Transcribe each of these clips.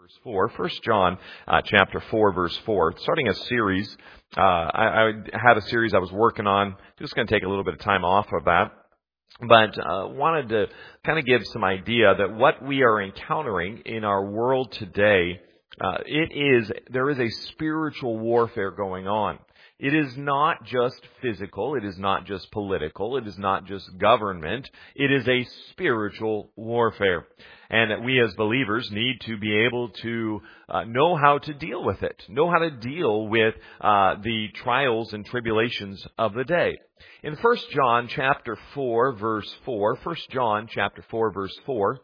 verse 4. 1 John chapter 4, verse 4. Starting a series. I had a series I was working on. Just going to take a little bit of time off of that. But wanted to kind of give some idea that what we are encountering in our world today, there is a spiritual warfare going on. It is not just physical. It is not just political. It is not just government. It is a spiritual warfare. And that we as believers need to be able to know how to deal with it. Know how to deal with the trials and tribulations of the day. In 1 John chapter 4, verse 4, 1 John chapter 4, verse 4,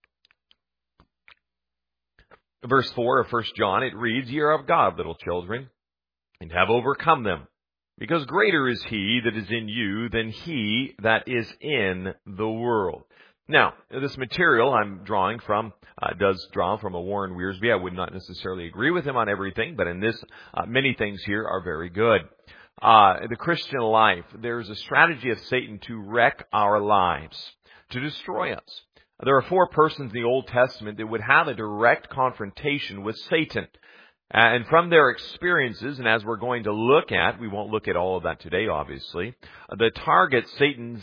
verse 4 of 1 John, it reads, "Ye are of God, little children, and have overcome them, because greater is He that is in you than he that is in the world." Now, this material I'm drawing from does draw from a Warren Wiersbe. I would not necessarily agree with him on everything, but in this, many things here are very good. The Christian life, there's a strategy of Satan to wreck our lives, to destroy us. There are 4 persons in the Old Testament that would have a direct confrontation with Satan. And from their experiences, and as we're going to look at, we won't look at all of that today, obviously, the target Satan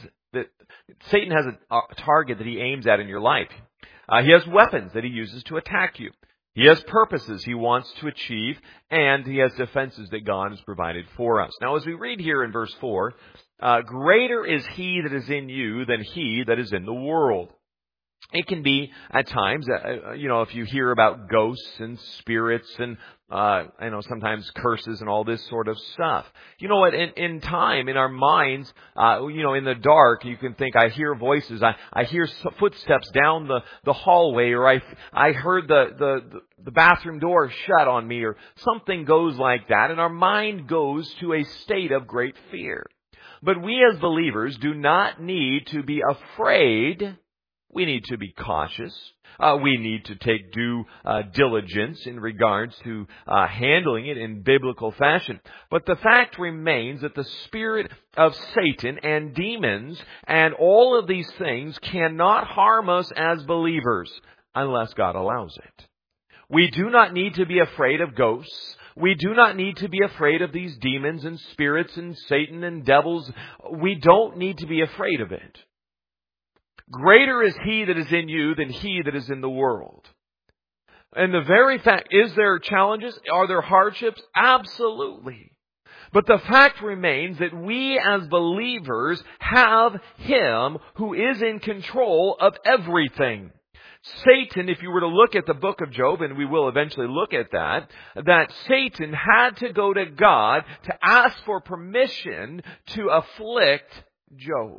has a target that he aims at in your life. He has weapons that he uses to attack you. He has purposes he wants to achieve, and he has defenses that God has provided for us. Now, as we read here in verse 4, greater is He that is in you than he that is in the world. It can be at times, if you hear about ghosts and spirits and, sometimes curses and all this sort of stuff. You know what? In time, in our minds, in the dark, you can think, I hear voices. I hear footsteps down the hallway, or I heard the bathroom door shut on me, or something goes like that. And our mind goes to a state of great fear. But we as believers do not need to be afraid. We need to be cautious. We need to take due diligence in regards to handling it in biblical fashion. But the fact remains that the spirit of Satan and demons and all of these things cannot harm us as believers unless God allows it. We do not need to be afraid of ghosts. We do not need to be afraid of these demons and spirits and Satan and devils. We don't need to be afraid of it. Greater is He that is in you than he that is in the world. And the very fact, is there challenges? Are there hardships? Absolutely. But the fact remains that we as believers have Him who is in control of everything. Satan, if you were to look at the book of Job, and we will eventually look at that Satan had to go to God to ask for permission to afflict Job.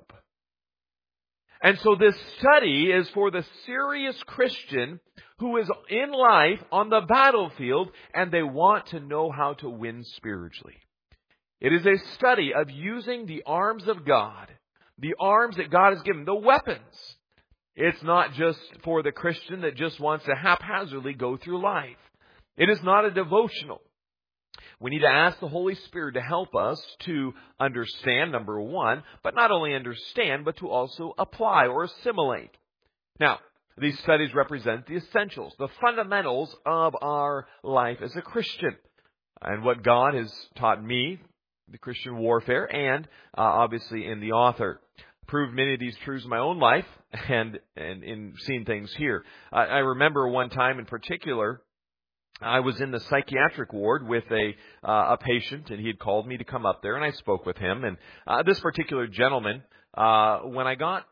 And so this study is for the serious Christian who is in life on the battlefield and they want to know how to win spiritually. It is a study of using the arms of God, the arms that God has given, the weapons. It's not just for the Christian that just wants to haphazardly go through life. It is not a devotional. We need to ask the Holy Spirit to help us to understand, number one, but not only understand, but to also apply or assimilate. Now, these studies represent the essentials, the fundamentals of our life as a Christian. And what God has taught me, the Christian warfare, and obviously in the author. Proved many of these truths in my own life and in seeing things here. I remember one time in particular, I was in the psychiatric ward with a patient, and he had called me to come up there, and I spoke with him. And this particular gentleman, when I got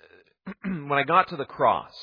to the cross,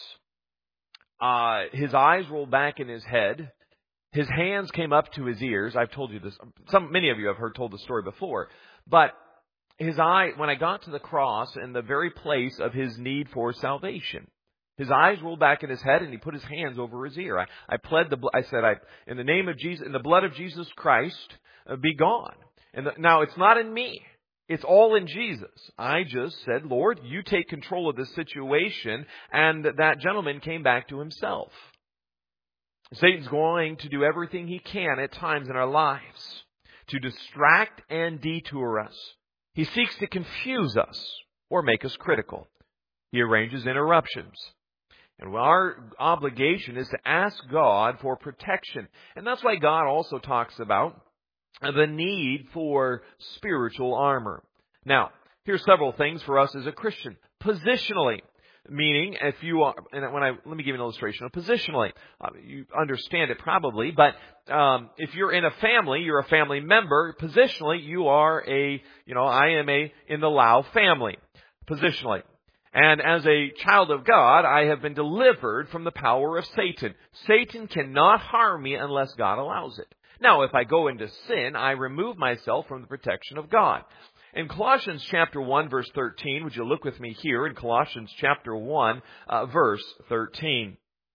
his eyes rolled back in his head. His hands came up to his ears. I've told you this. Many of you have told the story before, but when I got to the cross and the very place of his need for salvation. His eyes rolled back in his head, and he put his hands over his ear. I said, in the name of Jesus, in the blood of Jesus Christ, be gone. Now, it's not in me. It's all in Jesus. I just said, Lord, you take control of this situation, and that gentleman came back to himself. Satan's going to do everything he can at times in our lives to distract and detour us. He seeks to confuse us or make us critical. He arranges interruptions. And our obligation is to ask God for protection. And that's why God also talks about the need for spiritual armor. Now, here's several things for us as a Christian. Positionally, meaning if you are, let me give you an illustration of positionally. You understand it probably, but if you're in a family, you're a family member. Positionally, you are I am in the Lau family. Positionally. And as a child of God, I have been delivered from the power of Satan. Satan cannot harm me unless God allows it. Now, if I go into sin, I remove myself from the protection of God. In Colossians chapter 1, verse 13, would you look with me here in Colossians chapter 1, verse 13.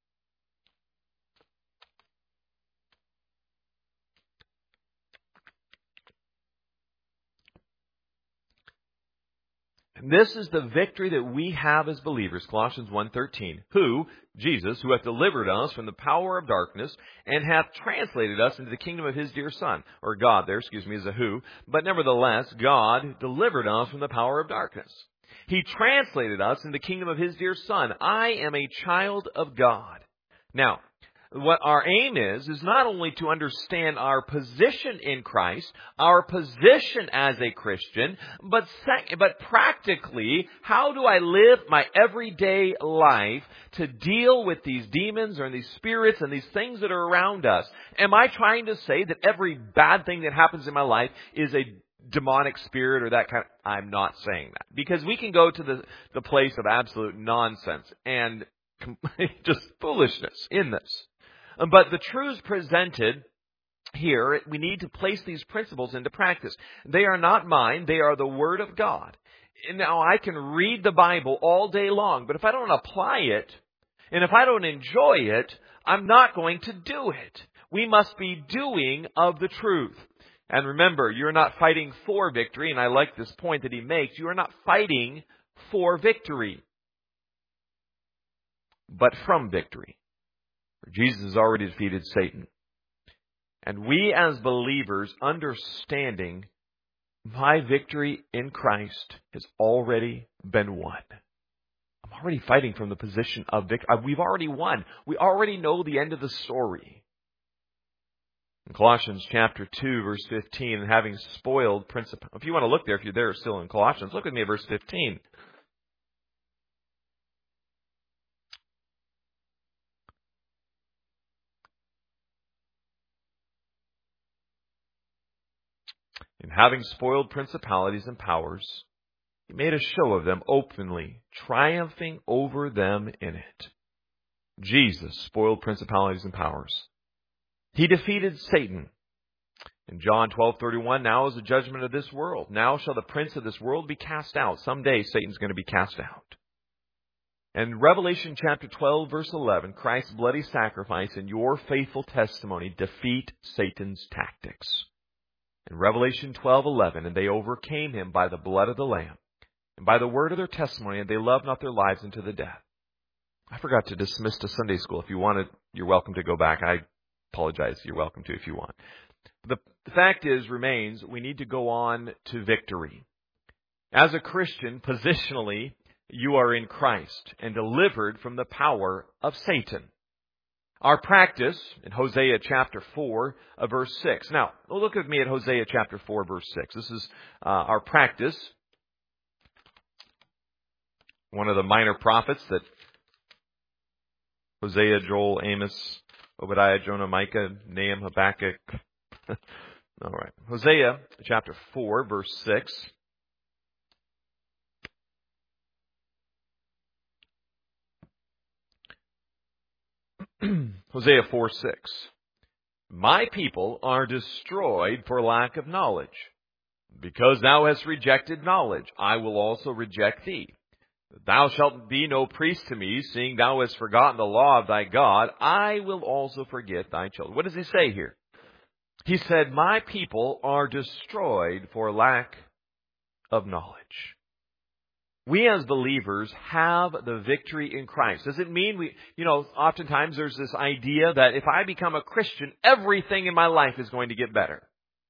This is the victory that we have as believers, Colossians 1:13, who, Jesus, who hath delivered us from the power of darkness, and hath translated us into the kingdom of his dear Son. Or God there, is a who. But nevertheless, God delivered us from the power of darkness. He translated us into the kingdom of his dear Son. I am a child of God. Now, what our aim is not only to understand our position in Christ, our position as a Christian, but practically, how do I live my everyday life to deal with these demons or these spirits and these things that are around us? Am I trying to say that every bad thing that happens in my life is a demonic spirit or that kind of... I'm not saying that. Because we can go to the place of absolute nonsense and just foolishness in this. But the truths presented here, we need to place these principles into practice. They are not mine. They are the Word of God. And now, I can read the Bible all day long, but if I don't apply it, and if I don't enjoy it, I'm not going to do it. We must be doing of the truth. And remember, you're not fighting for victory, and I like this point that he makes. You are not fighting for victory, but from victory. Jesus has already defeated Satan. And we as believers, understanding my victory in Christ has already been won. I'm already fighting from the position of victory. We've already won. We already know the end of the story. In Colossians chapter 2, verse 15, and having spoiled principalities. If you want to look there, if you're there still in Colossians, look with me at verse 15. And having spoiled principalities and powers, he made a show of them openly, triumphing over them in it. Jesus spoiled principalities and powers. He defeated Satan. In John 12:31, now is the judgment of this world. Now shall the prince of this world be cast out. Someday Satan's going to be cast out. And Revelation chapter 12, verse 11, Christ's bloody sacrifice and your faithful testimony defeat Satan's tactics. In Revelation 12:11, and they overcame him by the blood of the Lamb, and by the word of their testimony, and they loved not their lives unto the death. I forgot to dismiss to Sunday school. If you want it, you're welcome to go back. I apologize. You're welcome to if you want. The fact remains, we need to go on to victory. As a Christian, positionally, you are in Christ and delivered from the power of Satan. Our practice in Hosea chapter 4, verse 6. Now, look with me at Hosea chapter 4, verse 6. This is our practice. One of the minor prophets that Hosea, Joel, Amos, Obadiah, Jonah, Micah, Nahum, Habakkuk. All right. Hosea chapter 4, verse 6. Hosea 4:6. My people are destroyed for lack of knowledge. Because thou hast rejected knowledge, I will also reject thee. Thou shalt be no priest to me, seeing thou hast forgotten the law of thy God. I will also forget thy children. What does he say here? He said, my people are destroyed for lack of knowledge. We as believers have the victory in Christ. Does it mean oftentimes there's this idea that if I become a Christian, everything in my life is going to get better.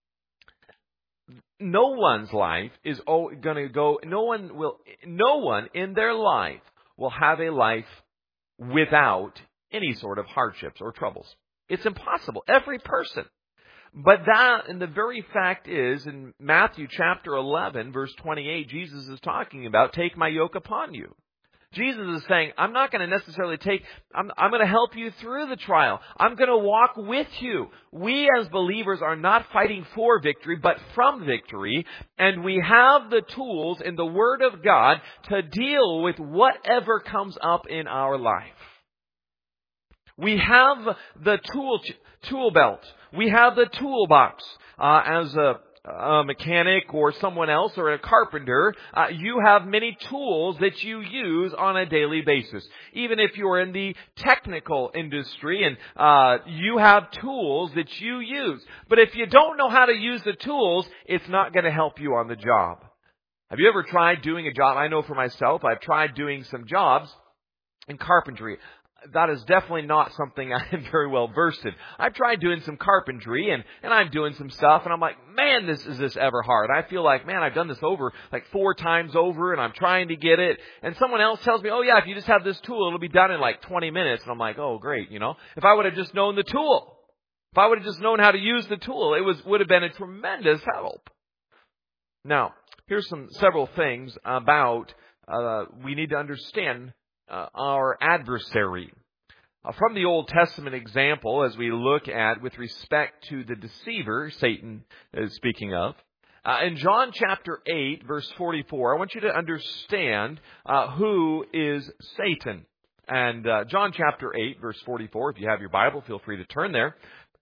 No one's life is going to go, no one in their life will have a life without any sort of hardships or troubles. It's impossible. Every person. But that, and the very fact is, in Matthew chapter 11, verse 28, Jesus is talking about, take my yoke upon you. Jesus is saying, I'm not going to necessarily I'm going to help you through the trial. I'm going to walk with you. We as believers are not fighting for victory, but from victory. And we have the tools in the Word of God to deal with whatever comes up in our life. We have the tool belt. We have the toolbox. As a mechanic or someone else or a carpenter, you have many tools that you use on a daily basis. Even if you're in the technical industry and you have tools that you use. But if you don't know how to use the tools, it's not going to help you on the job. Have you ever tried doing a job? I know for myself, I've tried doing some jobs in carpentry. That is definitely not something I am very well versed in. I've tried doing some carpentry and I'm doing some stuff and I'm like, man, is this ever hard? I feel like, man, I've done this over like 4 times over and I'm trying to get it. And someone else tells me, oh yeah, if you just have this tool, it'll be done in like 20 minutes. And I'm like, oh great, if I would have just known the tool, if I would have just known how to use the tool, would have been a tremendous help. Now, here's several things about, we need to understand our adversary. From the Old Testament example, as we look at with respect to the deceiver, Satan is speaking of, in John chapter 8, verse 44, I want you to understand who is Satan. And John chapter 8, verse 44, if you have your Bible, feel free to turn there.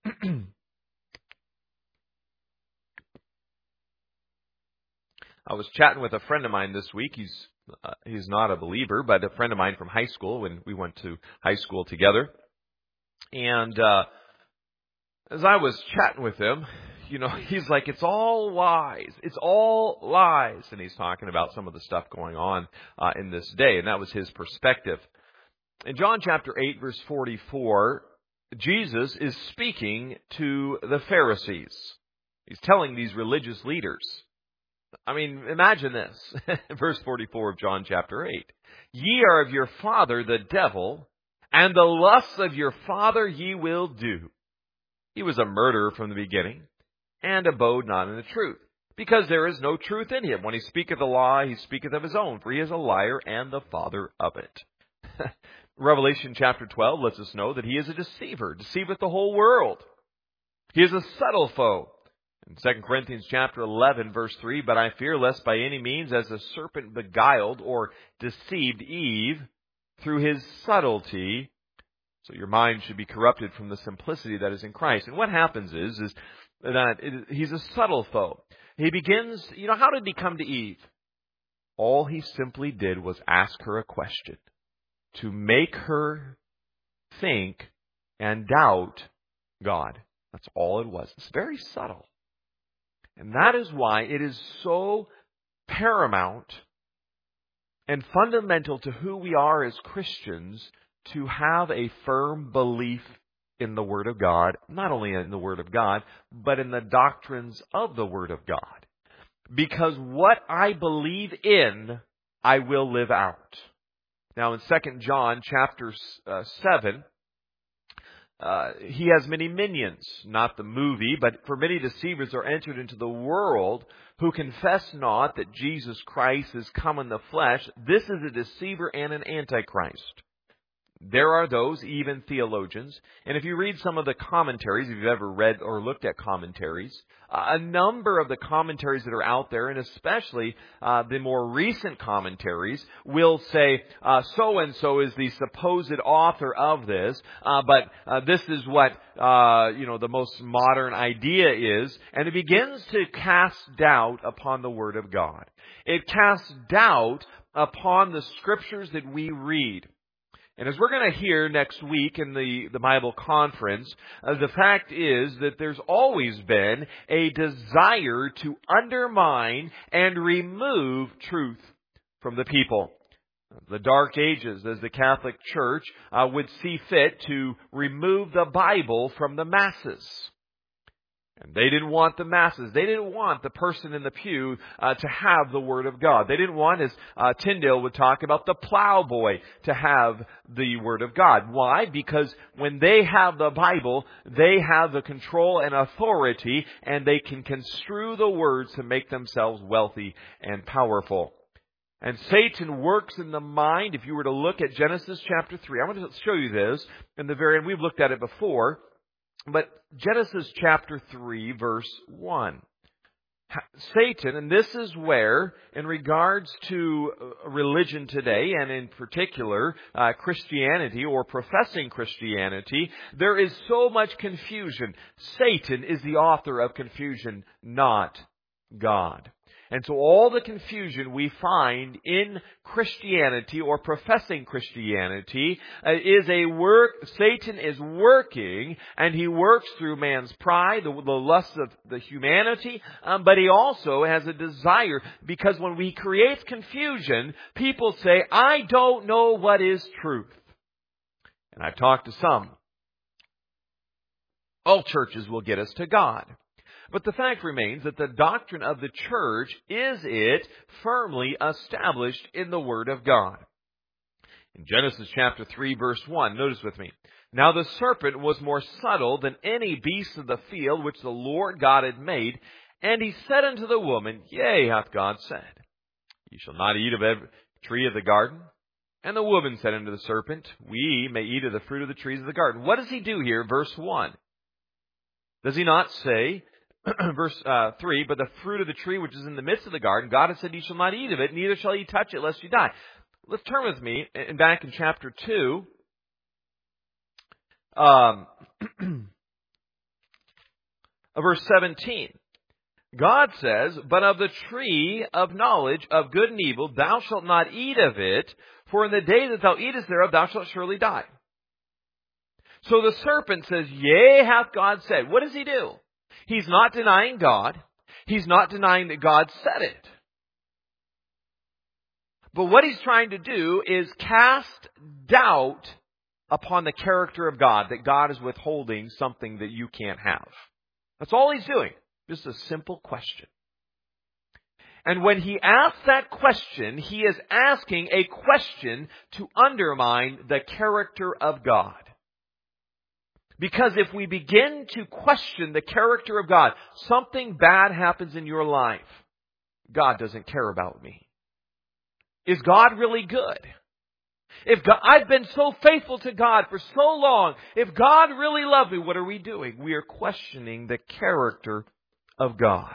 I was chatting with a friend of mine this week. He's not a believer, but a friend of mine from high school when we went to high school together. And as I was chatting with him, he's like, it's all lies. It's all lies. And he's talking about some of the stuff going on in this day. And that was his perspective. In John chapter 8, verse 44, Jesus is speaking to the Pharisees. He's telling these religious leaders. I mean, imagine this. Verse 44 of John chapter 8. Ye are of your father the devil, and the lusts of your father ye will do. He was a murderer from the beginning, and abode not in the truth, because there is no truth in him. When he speaketh a lie, he speaketh of his own, for he is a liar and the father of it. Revelation chapter 12 lets us know that he is a deceiver, deceiveth the whole world. He is a subtle foe. In 2 Corinthians chapter 11, verse 3, but I fear lest by any means as the serpent beguiled or deceived Eve through his subtlety, so your mind should be corrupted from the simplicity that is in Christ. And what happens is that he's a subtle foe. He begins, how did he come to Eve? All he simply did was ask her a question to make her think and doubt God. That's all it was. It's very subtle. And that is why it is so paramount and fundamental to who we are as Christians to have a firm belief in the Word of God, not only in the Word of God, but in the doctrines of the Word of God. Because what I believe in, I will live out. Now in 2 John chapter 7, he has many minions, not the movie, but for many deceivers are entered into the world who confess not that Jesus Christ is come in the flesh. This is a deceiver and an antichrist. There are those, even theologians, and if you read some of the commentaries, if you've ever read or looked at commentaries, a number of the commentaries that are out there, and especially the more recent commentaries, will say, so-and-so is the supposed author of this, but this is what, the most modern idea is, and it begins to cast doubt upon the Word of God. It casts doubt upon the Scriptures that we read. And as we're going to hear next week in the Bible conference, the fact is that there's always been a desire to undermine and remove truth from the people. The Dark Ages, as the Catholic Church would see fit to remove the Bible from the masses. And they didn't want the masses. They didn't want the person in the pew to have the Word of God. They didn't want, as Tyndale would talk about, the plowboy to have the Word of God. Why? Because when they have the Bible, they have the control and authority, and they can construe the words to make themselves wealthy and powerful. And Satan works in the mind. If you were to look at Genesis chapter 3, I want to show you this in the very end. We've looked at it before. But Genesis chapter 3, verse 1. Satan, and this is where, in regards to religion today, and in particular Christianity or professing Christianity, there is so much confusion. Satan is the author of confusion, not God. And so all the confusion we find in Christianity or professing Christianity is a work. Satan is working, and he works through man's pride, the lusts of the humanity, but he also has a desire, because when he creates confusion, people say, I don't know what is truth. And I've talked to some. All churches will get us to God. But the fact remains that the doctrine of the church is it firmly established in the Word of God. In Genesis chapter 3, verse 1, notice with me. Now the serpent was more subtle than any beast of the field which the Lord God had made. And he said unto the woman, Yea, hath God said, Ye shall not eat of every tree of the garden. And the woman said unto the serpent, We may eat of the fruit of the trees of the garden. What does he do here? Verse 1. Does he not say, verse 3, but the fruit of the tree which is in the midst of the garden, God has said, Ye shall not eat of it, neither shall ye touch it, lest you die. Let's turn with me, and back in chapter 2, verse 17. God says, But of the tree of knowledge of good and evil, thou shalt not eat of it, for in the day that thou eatest thereof, thou shalt surely die. So the serpent says, Yea, hath God said. What does he do? He's not denying God. He's not denying that God said it. But what he's trying to do is cast doubt upon the character of God, that God is withholding something that you can't have. That's all he's doing. Just a simple question. And when he asks that question, he is asking a question to undermine the character of God. Because if we begin to question the character of God, something bad happens in your life. God doesn't care about me. Is God really good? If God, I've been so faithful to God for so long, if God really loved me, what are we doing? We are questioning the character of God.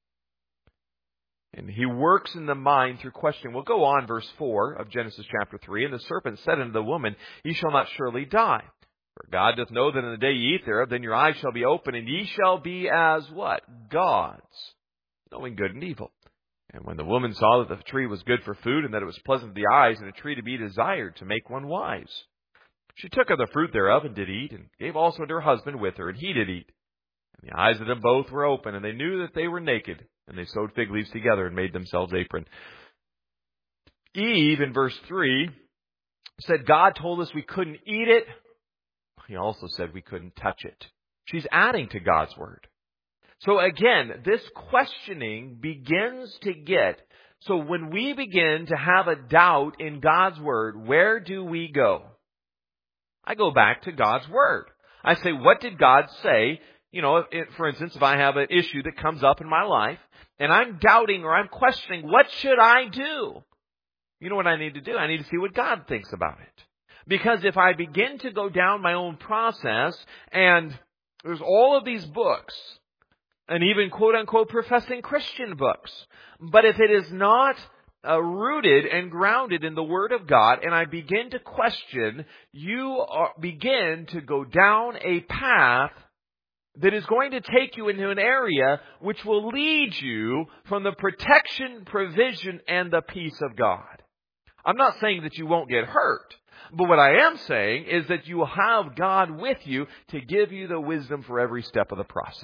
And he works in the mind through questioning. We'll go on, verse 4 of Genesis chapter 3. And the serpent said unto the woman, Ye shall not surely die. For God doth know that in the day ye eat thereof, then your eyes shall be open, and ye shall be as what? Gods, knowing good and evil. And when the woman saw that the tree was good for food, and that it was pleasant to the eyes, and a tree to be desired, to make one wise, she took of the fruit thereof, and did eat, and gave also to her husband with her, and he did eat. And the eyes of them both were open, and they knew that they were naked, and they sewed fig leaves together, and made themselves aprons. Eve, in verse 3, said, God told us we couldn't eat it. He also said we couldn't touch it. She's adding to God's word. So again, this questioning begins to get, so when we begin to have a doubt in God's word, where do we go? I go back to God's word. I say, what did God say? You know, for instance, if I have an issue that comes up in my life, and I'm doubting or I'm questioning, what should I do? You know what I need to do? I need to see what God thinks about it. Because if I begin to go down my own process, and there's all of these books, and even quote-unquote professing Christian books, but if it is not rooted and grounded in the Word of God, and I begin to question, you begin to go down a path that is going to take you into an area which will lead you from the protection, provision, and the peace of God. I'm not saying that you won't get hurt. But what I am saying is that you will have God with you to give you the wisdom for every step of the process.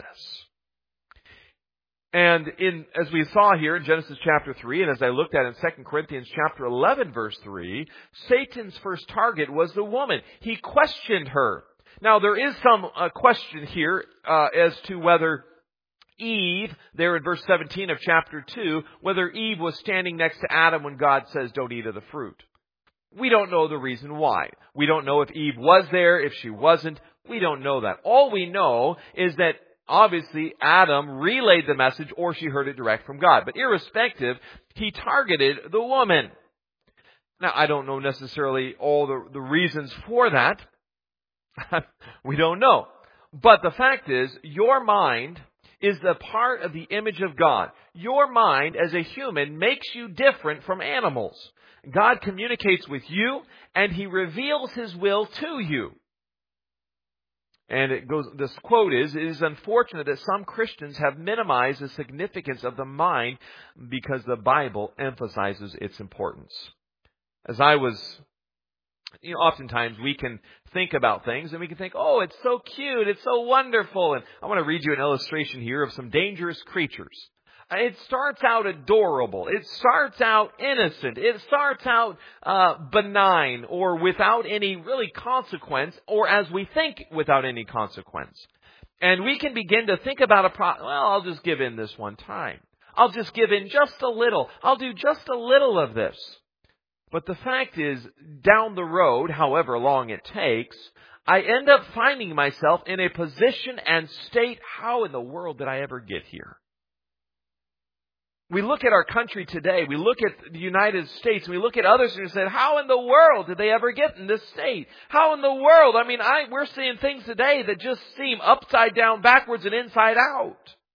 And as we saw here in Genesis chapter 3, and as I looked at in 2 Corinthians chapter 11, verse 3, Satan's first target was the woman. He questioned her. Now, there is some question here as to whether Eve, there in verse 17 of chapter 2, whether Eve was standing next to Adam when God says, don't eat of the fruit. We don't know the reason why. We don't know if Eve was there, if she wasn't. We don't know that. All we know is that obviously Adam relayed the message or she heard it direct from God. But irrespective, he targeted the woman. Now, I don't know necessarily all the reasons for that. We don't know. But the fact is, your mind is the part of the image of God. Your mind as a human makes you different from animals. God communicates with you and He reveals His will to you. And this quote is, it is unfortunate that some Christians have minimized the significance of the mind because the Bible emphasizes its importance. As I was, oftentimes we can think about things and we can think, oh, it's so cute, it's so wonderful. And I want to read you an illustration here of some dangerous creatures. It starts out adorable. It starts out innocent. It starts out benign or without any really consequence, or as we think, without any consequence. And we can begin to think about I'll just give in this one time. I'll just give in just a little. I'll do just a little of this. But the fact is, down the road, however long it takes, I end up finding myself in a position and state, how in the world did I ever get here? We look at our country today, we look at the United States, and we look at others and say, how in the world did they ever get in this state? How in the world? We're seeing things today that just seem upside down, backwards, and inside out.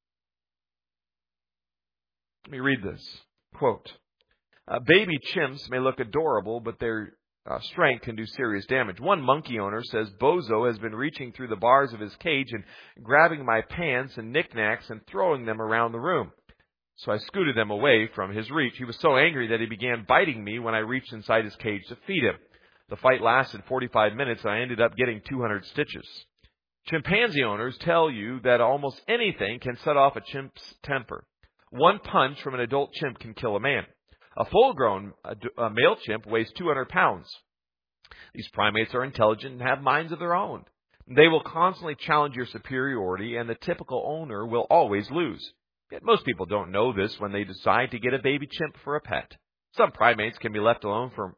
Let me read this. Quote, baby chimps may look adorable, but their strength can do serious damage. One monkey owner says Bozo has been reaching through the bars of his cage and grabbing my pants and knickknacks and throwing them around the room. So I scooted them away from his reach. He was so angry that he began biting me when I reached inside his cage to feed him. The fight lasted 45 minutes and I ended up getting 200 stitches. Chimpanzee owners tell you that almost anything can set off a chimp's temper. One punch from an adult chimp can kill a man. A full-grown male chimp weighs 200 pounds. These primates are intelligent and have minds of their own. They will constantly challenge your superiority, and the typical owner will always lose. Yet most people don't know this when they decide to get a baby chimp for a pet. Since primates can't be left alone for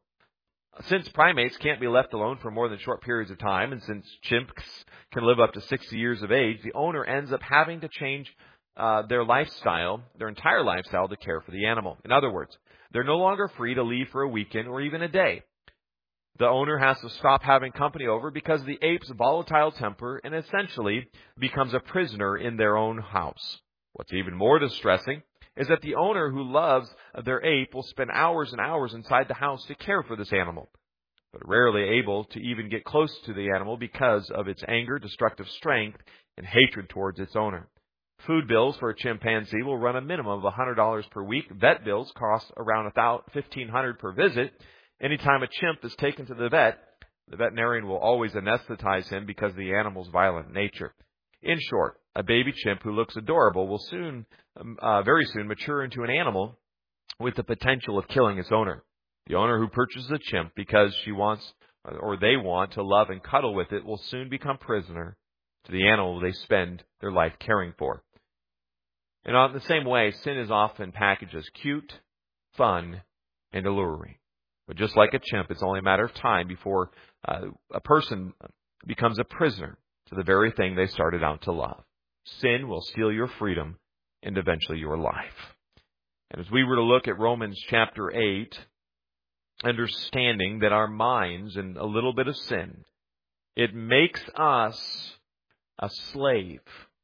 more than short periods of time, and since chimps can live up to 60 years of age, the owner ends up having to change their entire lifestyle to care for the animal. In other words, they're no longer free to leave for a weekend or even a day. The owner has to stop having company over because of the ape's volatile temper and essentially becomes a prisoner in their own house. What's even more distressing is that the owner who loves their ape will spend hours and hours inside the house to care for this animal, but rarely able to even get close to the animal because of its anger, destructive strength, and hatred towards its owner. Food bills for a chimpanzee will run a minimum of $100 per week. Vet bills cost around $1,500 per visit. Anytime a chimp is taken to the veterinarian will always anesthetize him because of the animal's violent nature. In short, a baby chimp who looks adorable will very soon mature into an animal with the potential of killing its owner. The owner who purchases a chimp because they want to love and cuddle with it will soon become prisoner to the animal they spend their life caring for. And in the same way, sin is often packaged as cute, fun, and alluring. But just like a chimp, it's only a matter of time before a person becomes a prisoner to the very thing they started out to love. Sin will steal your freedom and eventually your life. And as we were to look at Romans chapter 8, understanding that our minds and a little bit of sin, it makes us a slave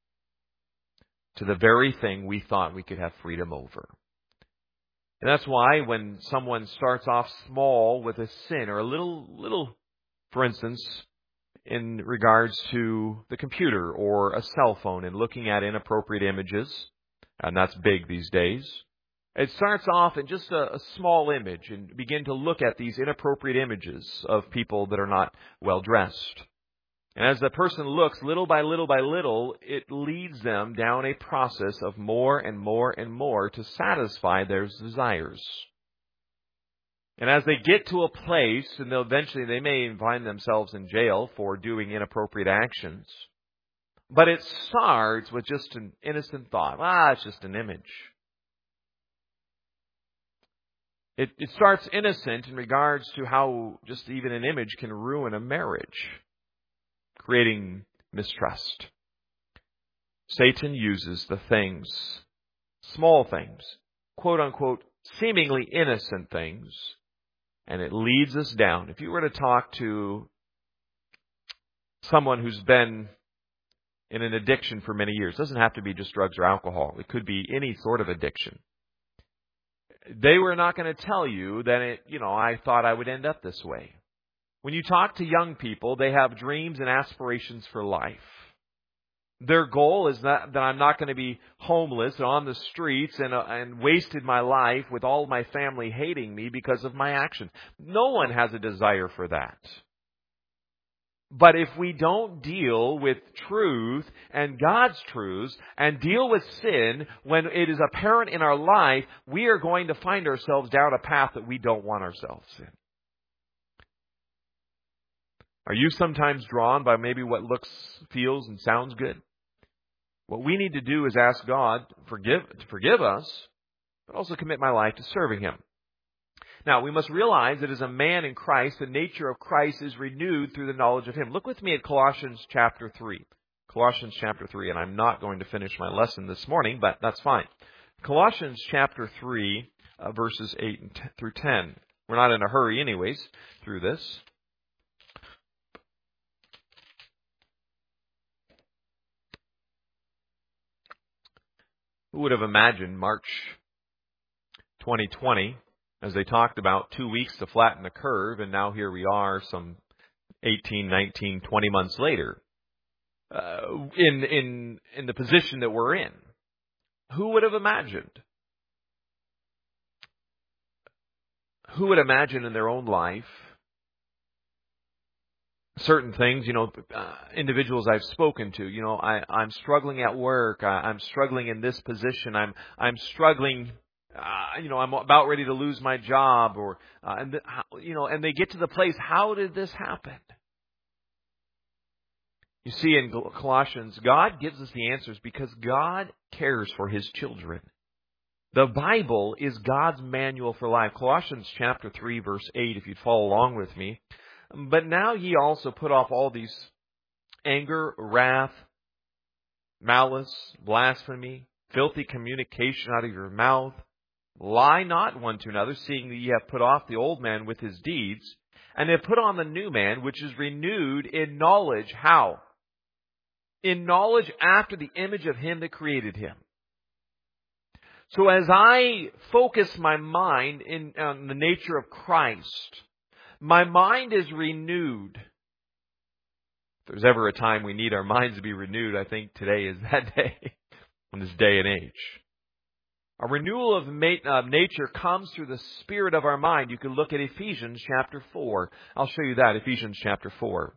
to the very thing we thought we could have freedom over. And that's why when someone starts off small with a sin or a little, for instance, in regards to the computer or a cell phone and looking at inappropriate images, and that's big these days. It starts off in just a small image and begin to look at these inappropriate images of people that are not well dressed. And as the person looks little by little by little, it leads them down a process of more and more and more to satisfy their desires. And as they get to a place, and eventually they may find themselves in jail for doing inappropriate actions, But it starts with just an innocent thought. It's just an image. It starts innocent in regards to how just even an image can ruin a marriage, creating mistrust. Satan uses the things, small things, quote unquote, seemingly innocent things, and it leads us down. If you were to talk to someone who's been in an addiction for many years, it doesn't have to be just drugs or alcohol. It could be any sort of addiction. They were not going to tell you that I thought I would end up this way. When you talk to young people, they have dreams and aspirations for life. Their goal is that I'm not going to be homeless and on the streets and wasted my life with all my family hating me because of my actions. No one has a desire for that. But if we don't deal with truth and God's truths and deal with sin when it is apparent in our life, we are going to find ourselves down a path that we don't want ourselves in. Are you sometimes drawn by maybe what looks, feels, and sounds good? What we need to do is ask God to forgive us, but also commit my life to serving Him. Now, we must realize that as a man in Christ, the nature of Christ is renewed through the knowledge of Him. Look with me at Colossians chapter 3. Colossians chapter 3, and I'm not going to finish my lesson this morning, but that's fine. Colossians chapter 3, verses 8 through 10. We're not in a hurry anyways through this. Who would have imagined March 2020, as they talked about 2 weeks to flatten the curve, and now here we are some 18, 19, 20 months later, in the position that we're in. Who would have imagined? Who would imagine in their own life certain things, individuals I've spoken to, I'm struggling at work, I'm struggling in this position, I'm struggling, I'm about ready to lose my job, and they get to the place, how did this happen? You see, in Colossians, God gives us the answers because God cares for His children. The Bible is God's manual for life. Colossians chapter 3, verse 8, if you'd follow along with me. But now ye also put off all these anger, wrath, malice, blasphemy, filthy communication out of your mouth. Lie not one to another, seeing that ye have put off the old man with his deeds, and have put on the new man, which is renewed in knowledge. How? In knowledge after the image of Him that created him. So as I focus my mind on the nature of Christ, my mind is renewed. If there's ever a time we need our minds to be renewed, I think today is that day, in this day and age. A renewal of nature comes through the spirit of our mind. You can look at Ephesians chapter 4. I'll show you that, Ephesians chapter 4.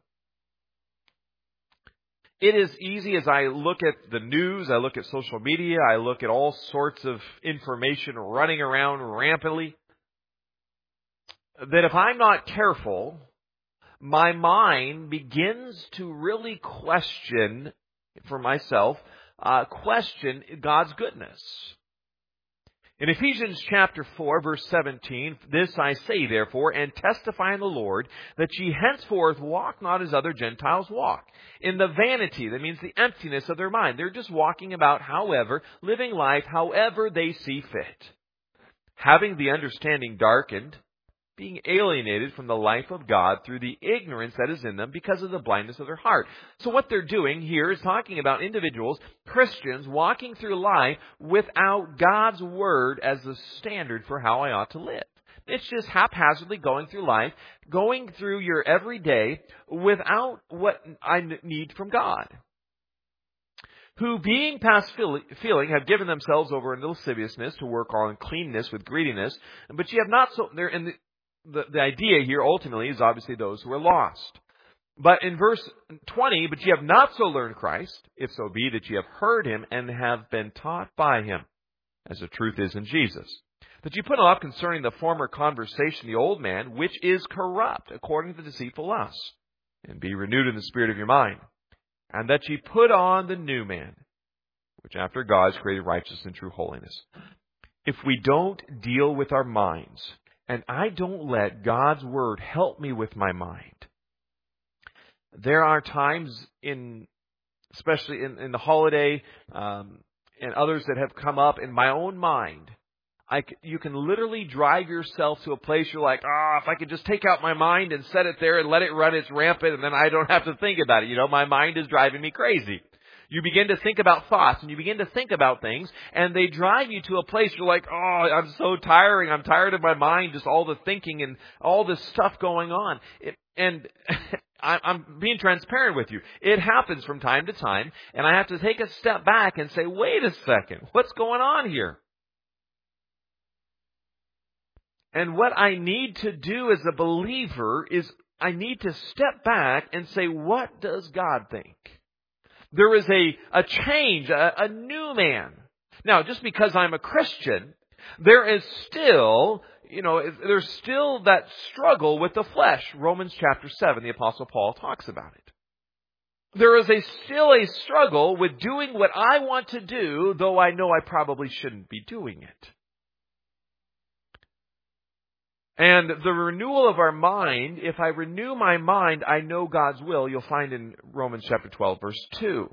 It is easy as I look at the news, I look at social media, I look at all sorts of information running around rampantly, that if I'm not careful, my mind begins to really question, for myself, question God's goodness. In Ephesians chapter 4, verse 17, this I say therefore, and testify in the Lord, that ye henceforth walk not as other Gentiles walk, in the vanity, that means the emptiness of their mind. They're just walking about living life however they see fit, having the understanding darkened, being alienated from the life of God through the ignorance that is in them because of the blindness of their heart. So what they're doing here is talking about individuals, Christians, walking through life without God's Word as the standard for how I ought to live. It's just haphazardly going through life, going through your everyday without what I need from God. Who, being past feeling, have given themselves over into lasciviousness to work on uncleanness with greediness, but ye have not so... The idea here ultimately is obviously those who are lost. But in verse 20, but ye have not so learned Christ, if so be that ye have heard Him and have been taught by Him, as the truth is in Jesus. That ye put off concerning the former conversation the old man, which is corrupt according to the deceitful lust, and be renewed in the spirit of your mind. and that ye put on the new man, which after God is created righteous and true holiness. If we don't deal with our minds, and I don't let God's Word help me with my mind, there are times especially in the holiday, and others that have come up in my own mind, you can literally drive yourself to a place you're like, if I could just take out my mind and set it there and let it run its rampant, and then I don't have to think about it. My mind is driving me crazy. You begin to think about thoughts, and you begin to think about things, and they drive you to a place you're like, I'm so tiring. I'm tired of my mind, just all the thinking and all this stuff going on. And I'm being transparent with you. It happens from time to time, and I have to take a step back and say, wait a second, what's going on here? And what I need to do as a believer is I need to step back and say, what does God think? There is a change, a new man. Now, just because I'm a Christian, there is still, there's still that struggle with the flesh. Romans chapter 7, the Apostle Paul talks about it. There is still a struggle with doing what I want to do, though I know I probably shouldn't be doing it. And the renewal of our mind, if I renew my mind, I know God's will. You'll find in Romans chapter 12, verse 2.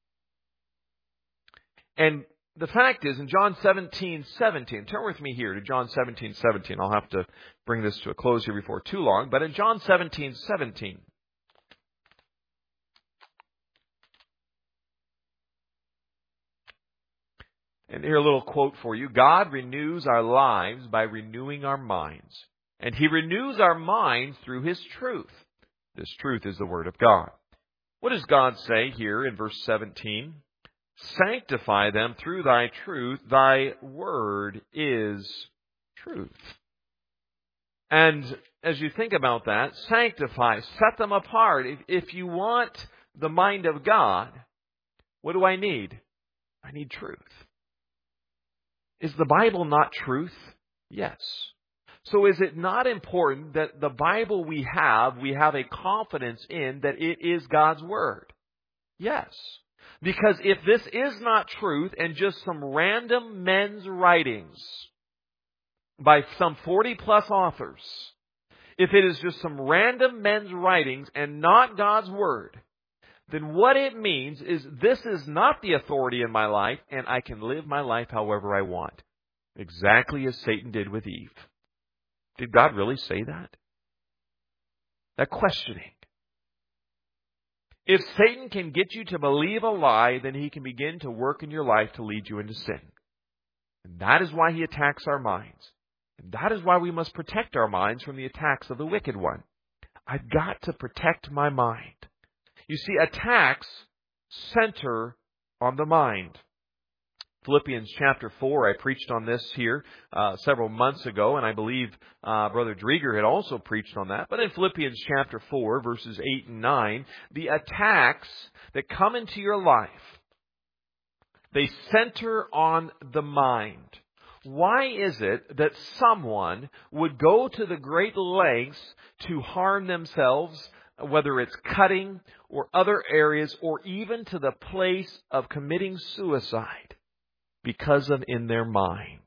And the fact is, in John 17:17, turn with me here to John 17:17. I'll have to bring this to a close here before too long. But in John 17:17, and here a little quote for you. God renews our lives by renewing our minds. And He renews our minds through His truth. This truth is the Word of God. What does God say here in verse 17? Sanctify them through Thy truth. Thy Word is truth. And as you think about that, sanctify, set them apart. If you want the mind of God, what do I need? I need truth. Is the Bible not truth? Yes. So is it not important that the Bible we have a confidence in that it is God's Word? Yes. Because if this is not truth and just some random men's writings by some 40 plus authors, if it is just some random men's writings and not God's Word, then what it means is this is not the authority in my life, and I can live my life however I want. Exactly as Satan did with Eve. Did God really say that? That questioning. If Satan can get you to believe a lie, then he can begin to work in your life to lead you into sin. And that is why he attacks our minds. And that is why we must protect our minds from the attacks of the wicked one. I've got to protect my mind. You see, attacks center on the mind. Philippians chapter 4, I preached on this here several months ago, and I believe Brother Drieger had also preached on that. But in Philippians chapter 4, verses 8 and 9, the attacks that come into your life, they center on the mind. Why is it that someone would go to the great lengths to harm themselves, whether it's cutting or other areas, or even to the place of committing suicide? Because of in their mind.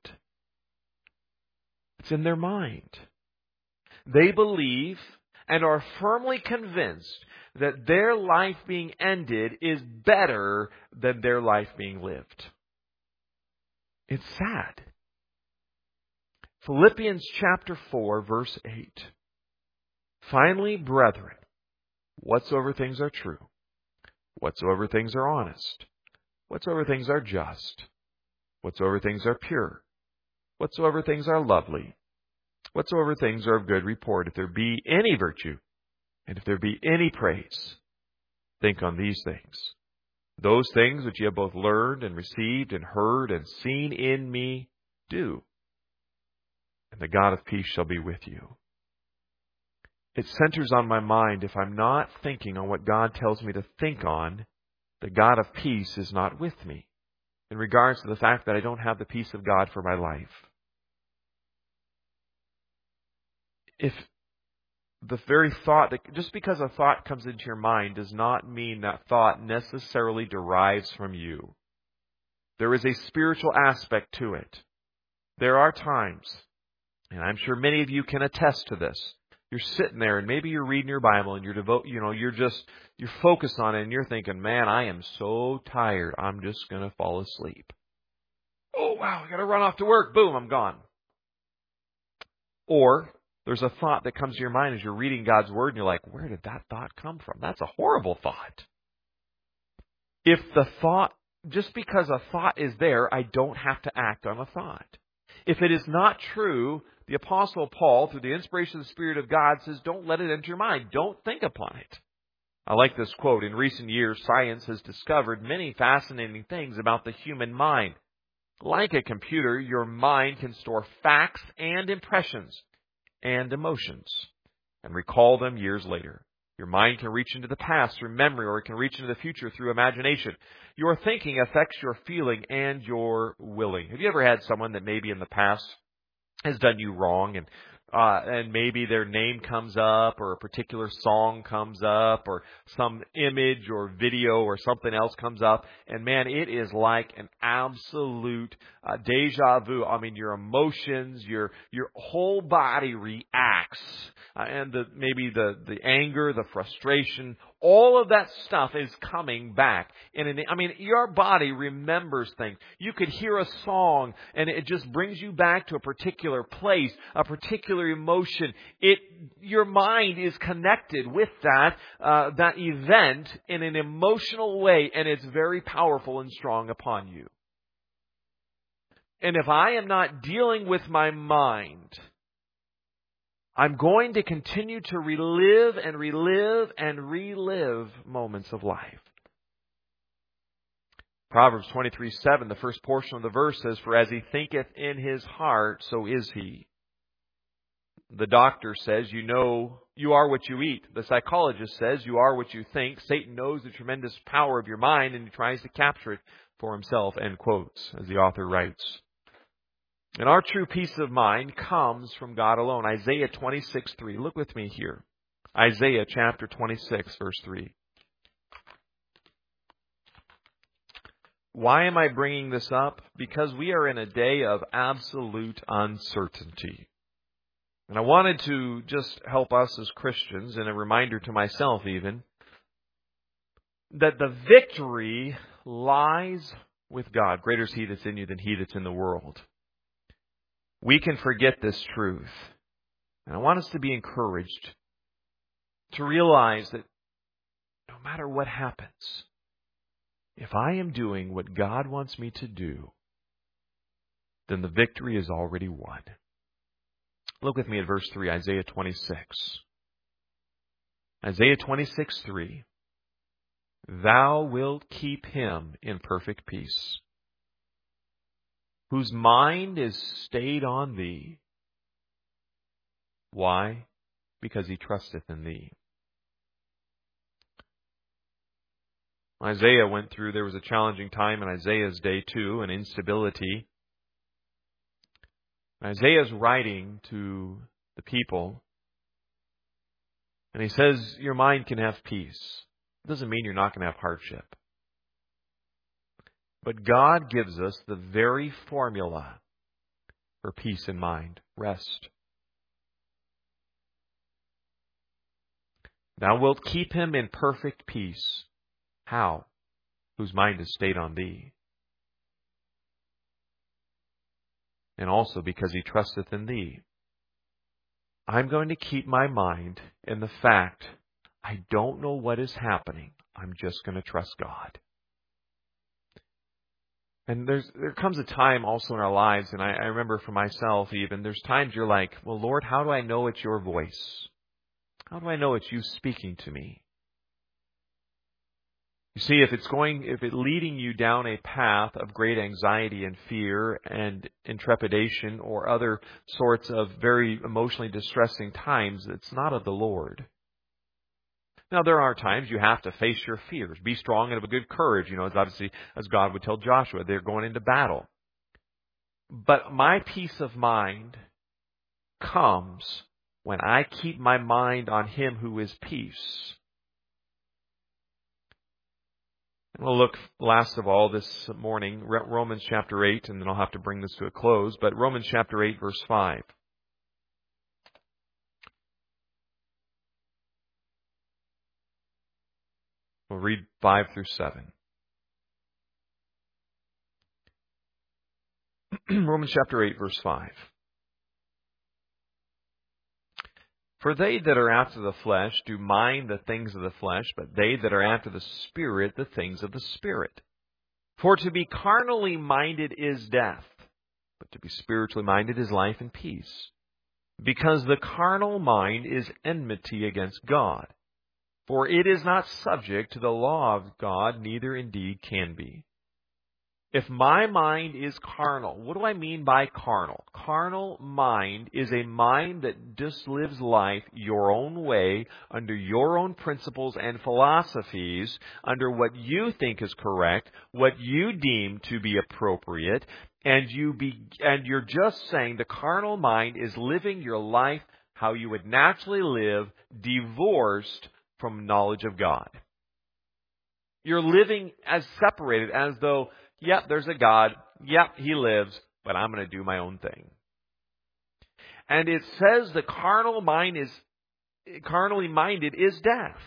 It's in their mind. They believe and are firmly convinced that their life being ended is better than their life being lived. It's sad. Philippians chapter 4, verse 8. Finally, brethren, whatsoever things are true, whatsoever things are honest, whatsoever things are just, whatsoever things are pure, whatsoever things are lovely, whatsoever things are of good report, if there be any virtue, and if there be any praise, think on these things. Those things which ye have both learned and received and heard and seen in me, do. And the God of peace shall be with you. It centers on my mind. If I'm not thinking on what God tells me to think on, the God of peace is not with me. In regards to the fact that I don't have the peace of God for my life. If the very thought that just because a thought comes into your mind does not mean that thought necessarily derives from you. There is a spiritual aspect to it. There are times, and I'm sure many of you can attest to this. You're sitting there and maybe you're reading your Bible and you're focused on it and you're thinking, man, I am so tired. I'm just going to fall asleep. Oh, wow, I got to run off to work. Boom, I'm gone. Or there's a thought that comes to your mind as you're reading God's Word and you're like, where did that thought come from? That's a horrible thought. If the thought, just because a thought is there, I don't have to act on a thought. If it is not true, the Apostle Paul, through the inspiration of the Spirit of God, says, don't let it enter your mind. Don't think upon it. I like this quote. In recent years, science has discovered many fascinating things about the human mind. Like a computer, your mind can store facts and impressions and emotions and recall them years later. Your mind can reach into the past through memory, or it can reach into the future through imagination. Your thinking affects your feeling and your willing. Have you ever had someone that maybe in the past has done you wrong, and maybe their name comes up, or a particular song comes up, or some image or video or something else comes up, and man, it is like an absolute deja vu. I mean, your emotions, your whole body reacts, and maybe the anger, the frustration, all of that stuff is coming back. Your body remembers things. You could hear a song, and it just brings you back to a particular place, a particular emotion. Your mind is connected with that event in an emotional way, and it's very powerful and strong upon you. And if I am not dealing with my mind, I'm going to continue to relive and relive and relive moments of life. Proverbs 23:7, the first portion of the verse says, "For as he thinketh in his heart, so is he." The doctor says, you are what you eat. The psychologist says, you are what you think. Satan knows the tremendous power of your mind, and he tries to capture it for himself, end quotes, as the author writes. And our true peace of mind comes from God alone. Isaiah 26:3. Look with me here. Isaiah chapter 26, verse 3. Why am I bringing this up? Because we are in a day of absolute uncertainty. And I wanted to just help us as Christians, and a reminder to myself even, that the victory lies with God. Greater is He that's in you than he that's in the world. We can forget this truth. And I want us to be encouraged to realize that no matter what happens, if I am doing what God wants me to do, then the victory is already won. Look with me at verse 3, Isaiah 26. Isaiah 26:3. Thou wilt keep him in perfect peace, whose mind is stayed on thee. Why? Because he trusteth in thee. Isaiah went through, there was a challenging time in Isaiah's day too, an instability. Isaiah's writing to the people, and he says, your mind can have peace. It doesn't mean you're not going to have hardship. But God gives us the very formula for peace in mind, rest. Thou wilt keep him in perfect peace. How? Whose mind is stayed on thee. And also because he trusteth in thee. I'm going to keep my mind in the fact, I don't know what is happening. I'm just going to trust God. And there comes a time also in our lives, and I remember for myself even, there's times you're like, well, Lord, how do I know it's your voice? How do I know it's you speaking to me? You see, if it's leading you down a path of great anxiety and fear and intrepidation or other sorts of very emotionally distressing times, it's not of the Lord. Now, there are times you have to face your fears. Be strong and of a good courage. As obviously, as God would tell Joshua, they're going into battle. But my peace of mind comes when I keep my mind on Him who is peace. And we'll look last of all this morning, Romans chapter 8, and then I'll have to bring this to a close, but Romans chapter 8, verse 5. We'll read 5 through 7. Romans chapter 8, verse 5. For they that are after the flesh do mind the things of the flesh, but they that are after the Spirit, the things of the Spirit. For to be carnally minded is death, but to be spiritually minded is life and peace. Because the carnal mind is enmity against God. For it is not subject to the law of God, neither indeed can be. If my mind is carnal, what do I mean by carnal? Carnal mind is a mind that just lives life your own way, under your own principles and philosophies, under what you think is correct, what you deem to be appropriate, and you're just saying the carnal mind is living your life how you would naturally live, divorced from knowledge of God. You're living as separated, as though, yep, there's a God. Yep, He lives, but I'm going to do my own thing. And it says the carnally minded is death.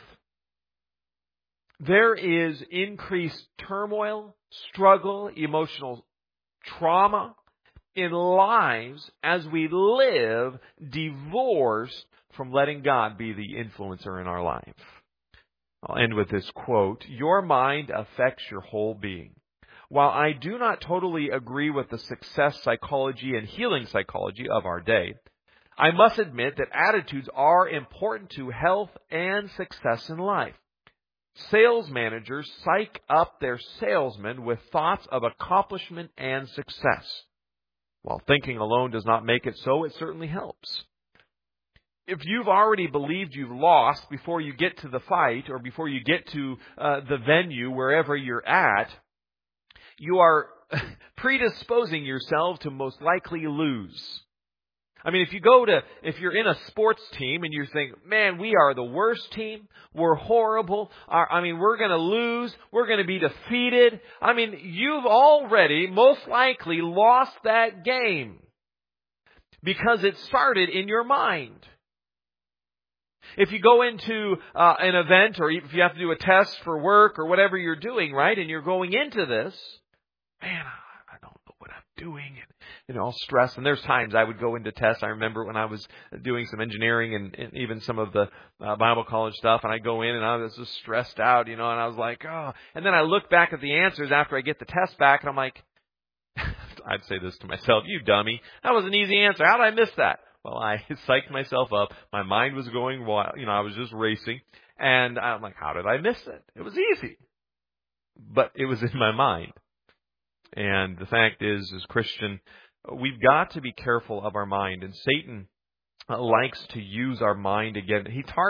There is increased turmoil, struggle, emotional trauma in lives as we live divorced from letting God be the influencer in our life. I'll end with this quote. Your mind affects your whole being. While I do not totally agree with the success psychology and healing psychology of our day, I must admit that attitudes are important to health and success in life. Sales managers psych up their salesmen with thoughts of accomplishment and success. While thinking alone does not make it so, it certainly helps. If you've already believed you've lost before you get to the fight or before you get to the venue, wherever you're at, you are predisposing yourself to most likely lose. I mean, if you're in a sports team and you think, man, we are the worst team, we're horrible, we're going to lose, we're going to be defeated. I mean, you've already most likely lost that game because it started in your mind. If you go into an event or if you have to do a test for work or whatever you're doing, right, and you're going into this, man, I don't know what I'm doing, and all stressed. And there's times I would go into tests. I remember when I was doing some engineering and even some of the Bible college stuff, and I go in and I was just stressed out, and I was like, oh. And then I look back at the answers after I get the test back, and I'm like, I'd say this to myself, you dummy, that was an easy answer. How did I miss that? Well, I psyched myself up. My mind was going wild. I was just racing. And I'm like, how did I miss it? It was easy. But it was in my mind. And the fact is, as Christian, we've got to be careful of our mind. And Satan likes to use our mind again.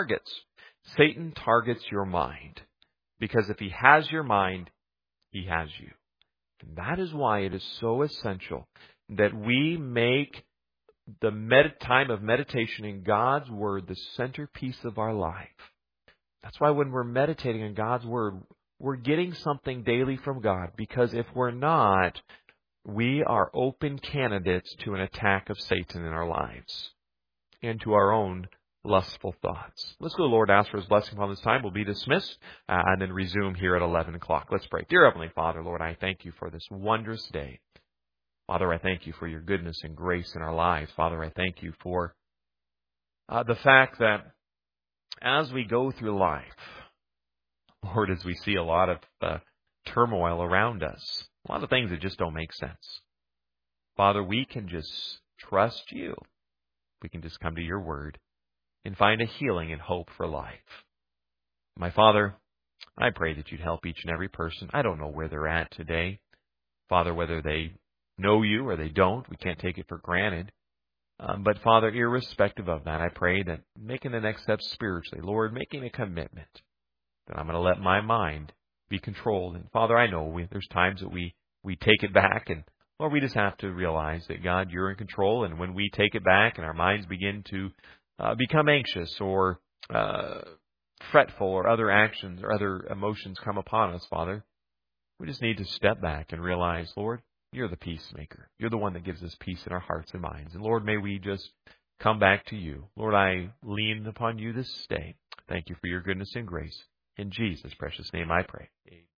Satan targets your mind. Because if he has your mind, he has you. And that is why it is so essential that we make the time of meditation in God's Word the centerpiece of our life. That's why when we're meditating on God's Word, we're getting something daily from God. Because if we're not, we are open candidates to an attack of Satan in our lives and to our own lustful thoughts. Let's go to the Lord, ask for His blessing upon this time. We'll be dismissed and then resume here at 11 o'clock. Let's pray. Dear Heavenly Father, Lord, I thank You for this wondrous day. Father, I thank You for Your goodness and grace in our lives. Father, I thank You for the fact that as we go through life, Lord, as we see a lot of turmoil around us, a lot of things that just don't make sense. Father, we can just trust You. We can just come to Your Word and find a healing and hope for life. My Father, I pray that You'd help each and every person. I don't know where they're at today. Father, whether they know You or they don't, we can't take it for granted. But Father, irrespective of that, I pray that making the next step spiritually, Lord, making a commitment that I'm going to let my mind be controlled. And Father, I know there's times that we take it back, and Lord, we just have to realize that God, You're in control. And when we take it back and our minds begin to become anxious or fretful or other actions or other emotions come upon us, Father, we just need to step back and realize, Lord, you're the peacemaker. You're the one that gives us peace in our hearts and minds. And Lord, may we just come back to you. Lord, I lean upon you this day. Thank you for your goodness and grace. In Jesus' precious name I pray. Amen.